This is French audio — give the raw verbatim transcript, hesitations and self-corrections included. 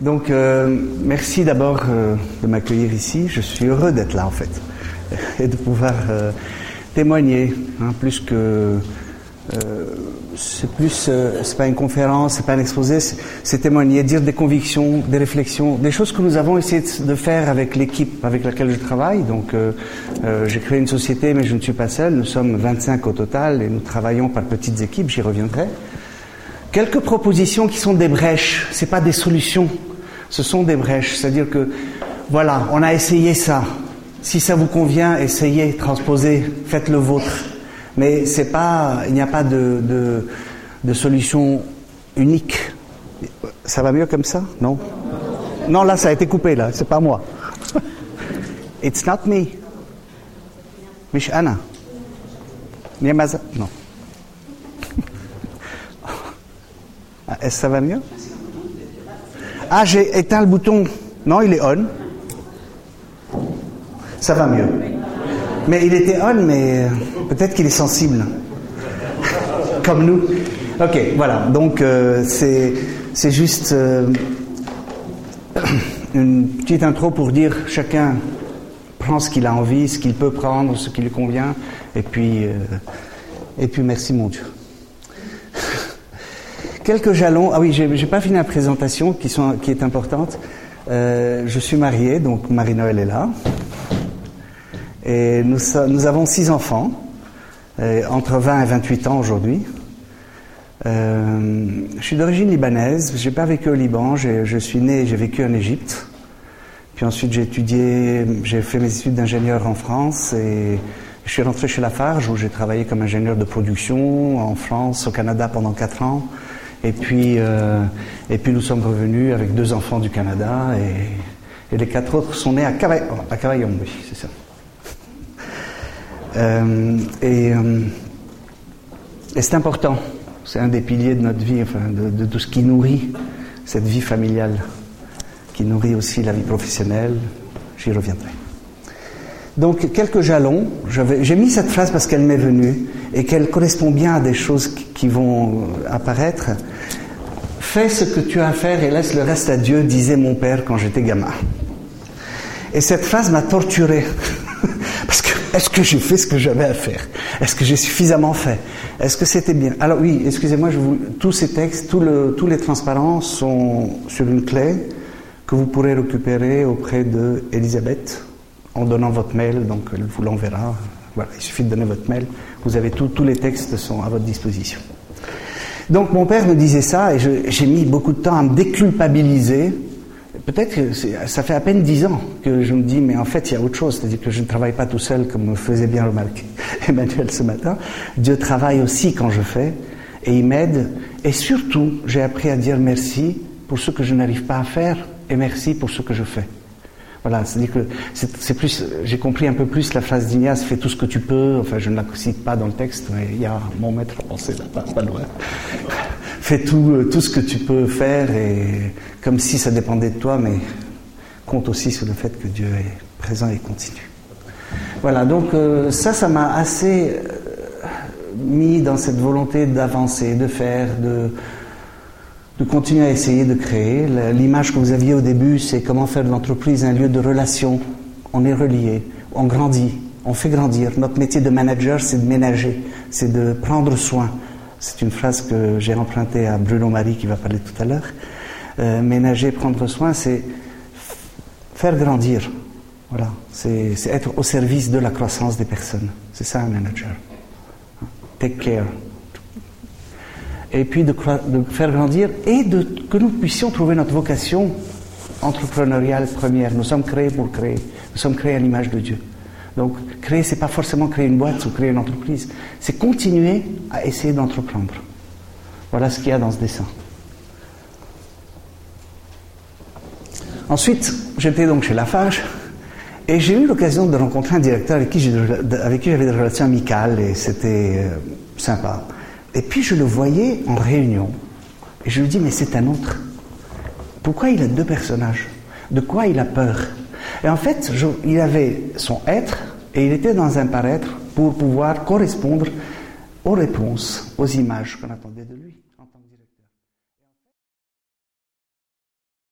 Donc, euh, merci d'abord euh, de m'accueillir ici. Je suis heureux d'être là, en fait, et de pouvoir euh, témoigner, hein, plus que... Euh, c'est plus, euh, c'est pas une conférence, c'est pas un exposé, c'est, c'est témoigner, dire des convictions, des réflexions, des choses que nous avons essayé de faire avec l'équipe avec laquelle je travaille. Donc, euh, euh, j'ai créé une société, mais je ne suis pas seul. Nous sommes vingt-cinq au total et nous travaillons par petites équipes. J'y reviendrai. Quelques propositions qui sont des brèches. C'est pas des solutions, ce sont des brèches. C'est-à-dire que, voilà, on a essayé ça. Si ça vous convient, essayez, transposez, faites le vôtre. Mais c'est pas, il n'y a pas de, de, de solution unique. Ça va mieux comme ça? Non? Non, là, ça a été coupé, là. C'est pas moi. It's not me. Mish Anna. Niamaza. Non. Est-ce que ça va mieux? Ah, j'ai éteint le bouton. Non, il est on. Ça va mieux. Mais il était on, mais peut-être qu'il est sensible. Comme nous. Ok, voilà. Donc, euh, c'est, c'est juste euh, une petite intro pour dire chacun prend ce qu'il a envie, ce qu'il peut prendre, ce qui lui convient. Et puis, euh, et puis merci mon Dieu. Quelques jalons. Ah oui, j'ai, j'ai pas fini la présentation qui, sont, qui est importante. Euh, je suis marié, donc Marie-Noël est là. Et nous, nous avons six enfants, euh, entre vingt et vingt-huit ans aujourd'hui. Euh, je suis d'origine libanaise, j'ai pas vécu au Liban, j'ai, je suis né et j'ai vécu en Égypte. Puis ensuite j'ai étudié, j'ai fait mes études d'ingénieur en France et je suis rentré chez Lafarge où j'ai travaillé comme ingénieur de production en France, au Canada pendant quatre ans. Et puis, euh, et puis nous sommes revenus avec deux enfants du Canada et, et les quatre autres sont nés à Cavaillon, à Cavaillon, oui, c'est ça. Euh, et, euh, et c'est important, c'est un des piliers de notre vie, enfin de, de tout ce qui nourrit cette vie familiale, qui nourrit aussi la vie professionnelle. J'y reviendrai. Donc quelques jalons. J'avais, j'ai mis cette phrase parce qu'elle m'est venue et qu'elle correspond bien à des choses qui, qui vont apparaître. Fais ce que tu as à faire et laisse le reste à Dieu, disait mon père quand j'étais gamin. Et cette phrase m'a torturé. Parce que, est-ce que j'ai fait ce que j'avais à faire? Est-ce que j'ai suffisamment fait? Est-ce que c'était bien? Alors oui, excusez-moi, je vous, tous ces textes, tout le, tous les transparents sont sur une clé que vous pourrez récupérer auprès de Elisabeth en donnant votre mail, donc elle vous l'enverra. Voilà, il suffit de donner votre mail. Vous avez tout, tous les textes sont à votre disposition. Donc mon père me disait ça et je, j'ai mis beaucoup de temps à me déculpabiliser. Peut-être que c'est, ça fait à peine dix ans que je me dis, mais en fait, il y a autre chose. C'est-à-dire que je ne travaille pas tout seul, comme me faisait bien remarquer Emmanuel ce matin. Dieu travaille aussi quand je fais, et il m'aide. Et surtout, j'ai appris à dire merci pour ce que je n'arrive pas à faire, et merci pour ce que je fais. Voilà, c'est-à-dire que c'est, c'est plus, j'ai compris un peu plus la phrase d'Ignace, fais tout ce que tu peux. Enfin, je ne la cite pas dans le texte, mais il y a mon maître à penser là, pas, pas loin. Fais tout, tout ce que tu peux faire, et comme si ça dépendait de toi, mais compte aussi sur le fait que Dieu est présent et continue. Voilà, donc euh, ça, ça m'a assez euh, mis dans cette volonté d'avancer, de faire, de, de continuer à essayer de créer. L'image que vous aviez au début, c'est comment faire de l'entreprise un lieu de relation. On est reliés, on grandit, on fait grandir. Notre métier de manager, c'est de ménager, c'est de prendre soin. C'est une phrase que j'ai empruntée à Bruno Marie qui va parler tout à l'heure. Euh, ménager, prendre soin, c'est faire grandir. Voilà, c'est, c'est être au service de la croissance des personnes. C'est ça un manager. Take care. Et puis de, de faire grandir et de, que nous puissions trouver notre vocation entrepreneuriale première. Nous sommes créés pour créer. Nous sommes créés à l'image de Dieu. Donc, créer, c'est pas forcément créer une boîte ou créer une entreprise. C'est continuer à essayer d'entreprendre. Voilà ce qu'il y a dans ce dessin. Ensuite, j'étais donc chez Lafarge et j'ai eu l'occasion de rencontrer un directeur avec qui, j'ai, avec qui j'avais des relations amicales et c'était euh, sympa. Et puis, je le voyais en réunion et je lui dis, mais c'est un autre. Pourquoi il a deux personnages? De quoi il a peur? Et en fait, je, il avait son être et il était dans un paraître pour pouvoir correspondre aux réponses, aux images qu'on attendait de lui.